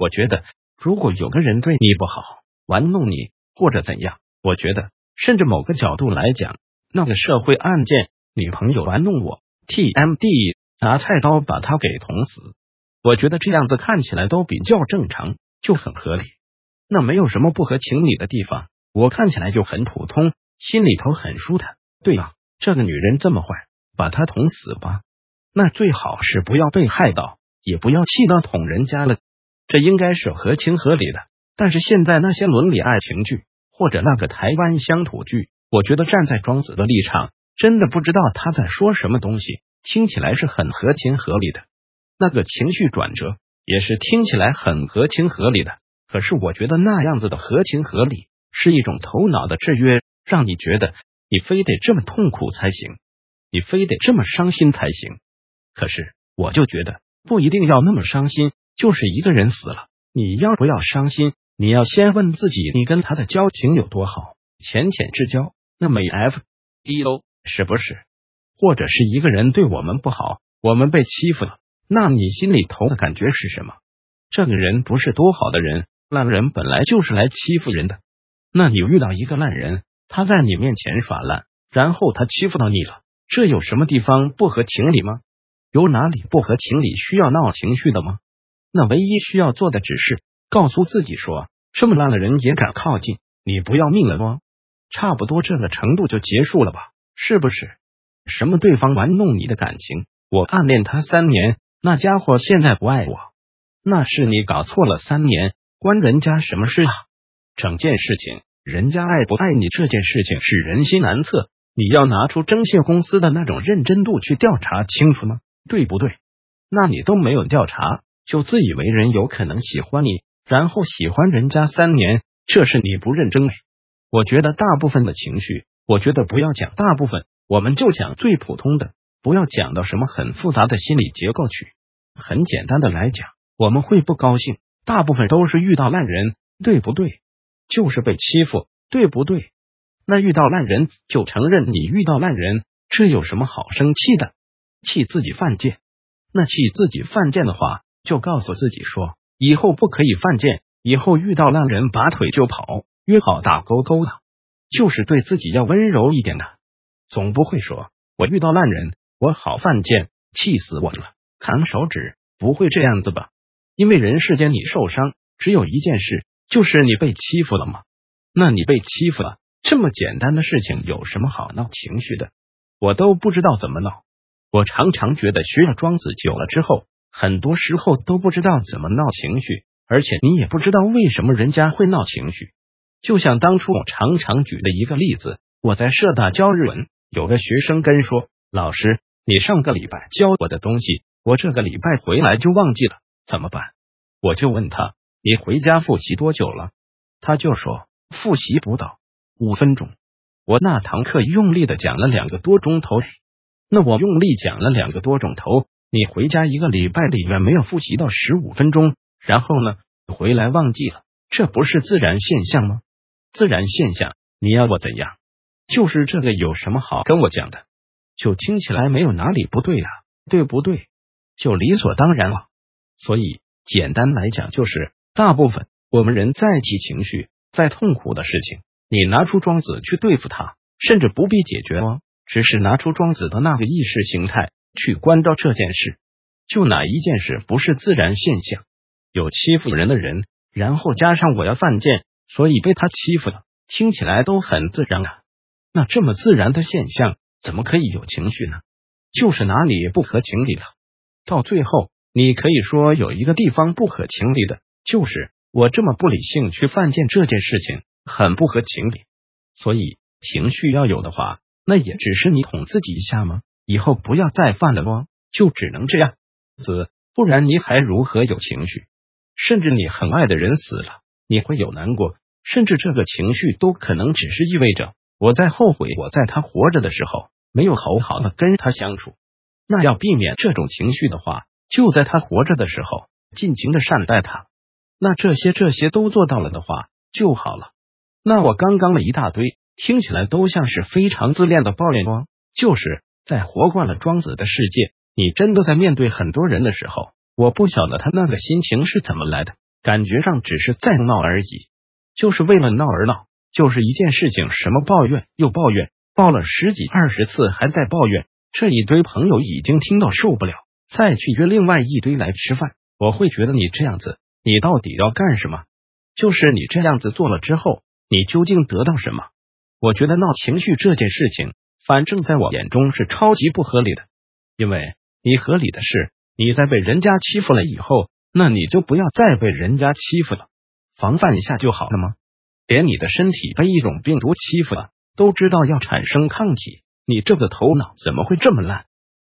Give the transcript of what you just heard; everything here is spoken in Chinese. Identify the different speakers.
Speaker 1: 我觉得如果有个人对你不好，玩弄你或者怎样，我觉得甚至某个角度来讲，那个社会案件，女朋友玩弄我 ，TMD 拿菜刀把他给捅死，我觉得这样子看起来都比较正常，就很合理。那没有什么不合情理的地方，我看起来就很普通，心里头很舒坦。对啊，这个女人这么坏，把她捅死吧。那最好是不要被害到，也不要气到捅人家了，这应该是合情合理的。但是现在那些伦理爱情剧或者那个台湾乡土剧，我觉得站在庄子的立场，真的不知道他在说什么东西，听起来是很合情合理的。那个情绪转折也是听起来很合情合理的，可是我觉得那样子的合情合理是一种头脑的制约，让你觉得你非得这么痛苦才行，你非得这么伤心才行。可是我就觉得不一定要那么伤心，就是一个人死了，你要不要伤心？你要先问自己，你跟他的交情有多好，浅浅之交，那么 FEO 是不是？或者是一个人对我们不好，我们被欺负了，那你心里头的感觉是什么？这个人不是多好的人，烂人本来就是来欺负人的。那你遇到一个烂人，他在你面前耍烂，然后他欺负到你了，这有什么地方不合情理吗？有哪里不合情理需要闹情绪的吗？那唯一需要做的只是告诉自己说，这么烂的人也敢靠近，你不要命了吗？差不多这个程度就结束了吧，是不是？什么对方玩弄你的感情，我暗恋他3年，那家伙现在不爱我，那是你搞错了3年，关人家什么事啊？整件事情，人家爱不爱你这件事情是人心难测，你要拿出征信公司的那种认真度去调查清楚吗？对不对？那你都没有调查，就自以为人有可能喜欢你，然后喜欢人家3年，这是你不认真。我觉得大部分的情绪，我觉得不要讲大部分，我们就讲最普通的，不要讲到什么很复杂的心理结构去。很简单的来讲，我们会不高兴，大部分都是遇到烂人，对不对？就是被欺负，对不对？那遇到烂人就承认你遇到烂人，这有什么好生气的？气自己犯贱。那气自己犯贱的话，就告诉自己说，以后不可以犯贱，以后遇到烂人拔腿就跑，约好打勾勾的，就是对自己要温柔一点的。总不会说我遇到烂人，我好犯贱，气死我了，砍手指，不会这样子吧？因为人世间你受伤只有一件事，就是你被欺负了吗？那你被欺负了，这么简单的事情有什么好闹情绪的？我都不知道怎么闹。我常常觉得学了庄子久了之后，很多时候都不知道怎么闹情绪，而且你也不知道为什么人家会闹情绪。就像当初我常常举的一个例子，我在社大教日文，有个学生跟说，老师，你上个礼拜教我的东西，我这个礼拜回来就忘记了，怎么办？我就问他，你回家复习多久了？他就说，复习不到5分钟。我那堂课用力的讲了2个多钟头，那我用力讲了2个多钟头，你回家1个礼拜里面没有复习到15分钟，然后呢，回来忘记了，这不是自然现象吗？自然现象，你要我怎样？就是这个有什么好跟我讲的？就听起来没有哪里不对啊，对不对？就理所当然了。所以简单来讲，就是大部分我们人在起情绪，在痛苦的事情，你拿出庄子去对付它，甚至不必解决哦，只是拿出庄子的那个意识形态去关照这件事。就哪一件事不是自然现象？有欺负人的人，然后加上我要犯贱，所以被他欺负了，听起来都很自然啊。那这么自然的现象，怎么可以有情绪呢？就是哪里不合情理了。到最后，你可以说有一个地方不合情理的，就是我这么不理性去犯贱这件事情，很不合情理。所以情绪要有的话，那也只是你捅自己一下吗？以后不要再犯了哦，就只能这样子，不然你还如何有情绪？甚至你很爱的人死了，你会有难过，甚至这个情绪都可能只是意味着我在后悔我在他活着的时候没有好好的跟他相处。那要避免这种情绪的话，就在他活着的时候尽情的善待他。那这些都做到了的话就好了。那我刚刚的一大堆听起来都像是非常自恋的抱怨哦，就是在活惯了庄子的世界，你真的在面对很多人的时候，我不晓得他那个心情是怎么来的， 感觉上只是在闹而已，就是为了闹而闹，就是一件事情什么抱怨又抱怨，抱了10几20次还在抱怨，这一堆朋友已经听到受不了，再去约另外一堆来吃饭，我会觉得你这样子，你到底要干什么？就是你这样子做了之后，你究竟得到什么？我觉得闹情绪这件事情，反正在我眼中是超级不合理的，因为你合理的是，你在被人家欺负了以后，那你就不要再被人家欺负了，防范一下就好了吗？连你的身体被一种病毒欺负了，都知道要产生抗体，你这个头脑怎么会这么烂？